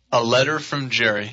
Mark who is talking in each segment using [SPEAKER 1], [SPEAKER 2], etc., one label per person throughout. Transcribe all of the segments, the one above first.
[SPEAKER 1] A letter from Jerry.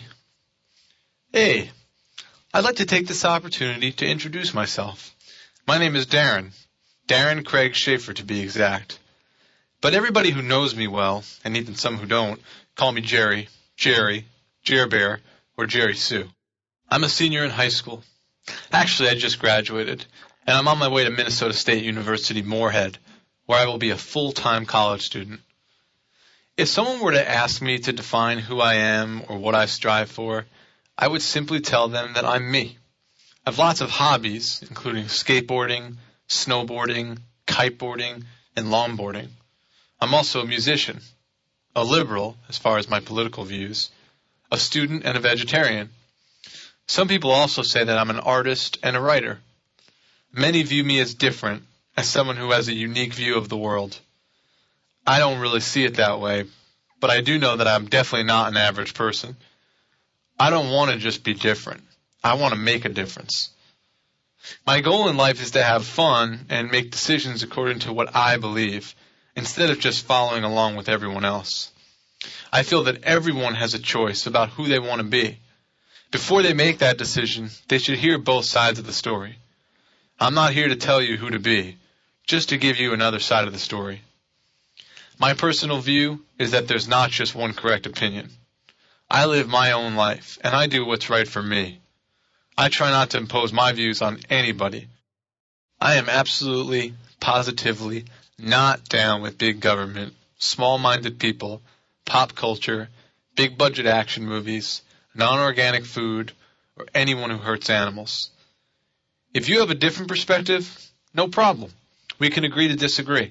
[SPEAKER 1] Hey, I'd like to take this opportunity to introduce myself. My name is Darren. Darren Craig Schaefer, to be exact. But everybody who knows me well, and even some who don't, call me Jerry, Jerry, Jer-Bear, or Jerry Sue. I'm a senior in high school. Actually, I just graduated, and I'm on my way to Minnesota State University, Moorhead, where I will be a full-time college student. If someone were to ask me to define who I am or what I strive for, I would simply tell them that I'm me. I have lots of hobbies, including skateboarding, snowboarding, kiteboarding, and longboarding. I'm also a musician, a liberal as far as my political views, a student, and a vegetarian. Some people also say that I'm an artist and a writer. Many view me as different, as someone who has a unique view of the world. I don't really see it that way, but I do know that I'm definitely not an average person. I don't want to just be different. I want to make a difference. My goal in life is to have fun and make decisions according to what I believe, instead of just following along with everyone else. I feel that everyone has a choice about who they want to be. Before they make that decision, they should hear both sides of the story. I'm not here to tell you who to be, just to give you another side of the story. My personal view is that there's not just one correct opinion. I live my own life, and I do what's right for me. I try not to impose my views on anybody. I am absolutely, positively not down with big government, small-minded people, pop culture, big-budget action movies, non-organic food, or anyone who hurts animals. If you have a different perspective, no problem. We can agree to disagree.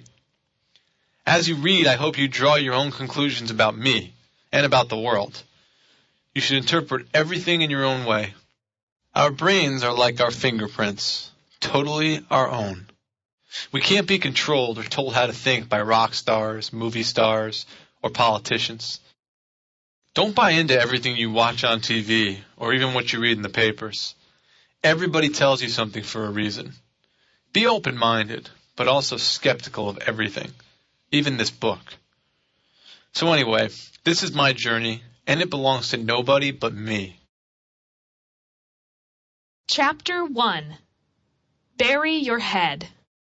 [SPEAKER 1] As you read, I hope you draw your own conclusions about me and about the world. You should interpret everything in your own way. Our brains are like our fingerprints, totally our own. We can't be controlled or told how to think by rock stars, movie stars, or politicians. Don't buy into everything you watch on TV or even what you read in the papers. Everybody tells you something for a reason. Be open-minded, but also skeptical of everything. Even this book. So anyway, this is my journey, and it belongs to nobody but me.
[SPEAKER 2] Chapter 1. Bury Your Head.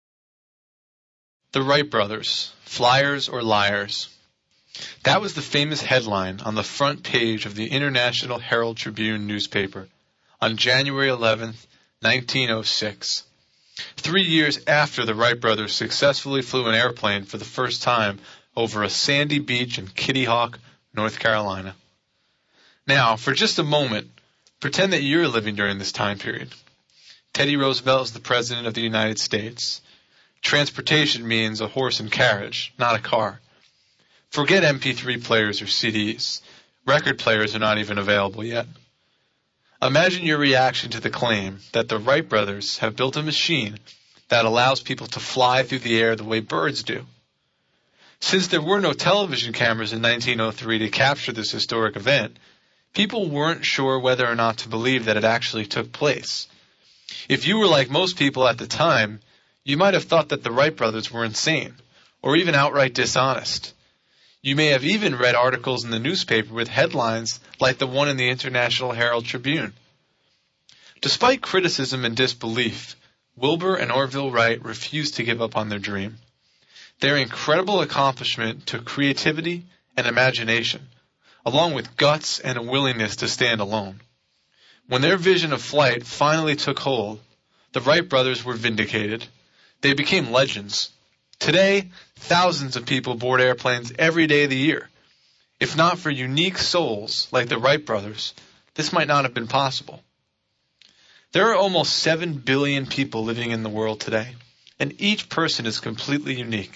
[SPEAKER 1] The Wright Brothers, Flyers or Liars. That was the famous headline on the front page of the International Herald Tribune newspaper on January 11, 1906. 3 years after the Wright brothers successfully flew an airplane for the first time over a sandy beach in Kitty Hawk, North Carolina. Now, for just a moment, pretend that you're living during this time period. Teddy Roosevelt is the President of the United States. Transportation means a horse and carriage, not a car. Forget MP3 players or CDs. Record players are not even available yet. Imagine your reaction to the claim that the Wright brothers have built a machine that allows people to fly through the air the way birds do. Since there were no television cameras in 1903 to capture this historic event, people weren't sure whether or not to believe that it actually took place. If you were like most people at the time, you might have thought that the Wright brothers were insane, or even outright dishonest. You may have even read articles in the newspaper with headlines like the one in the International Herald Tribune. Despite criticism and disbelief, Wilbur and Orville Wright refused to give up on their dream. Their incredible accomplishment took creativity and imagination, along with guts and a willingness to stand alone. When their vision of flight finally took hold, the Wright brothers were vindicated. They became legends. Today, thousands of people board airplanes every day of the year. If not for unique souls like the Wright brothers, this might not have been possible. There are almost 7 billion people living in the world today, and each person is completely unique.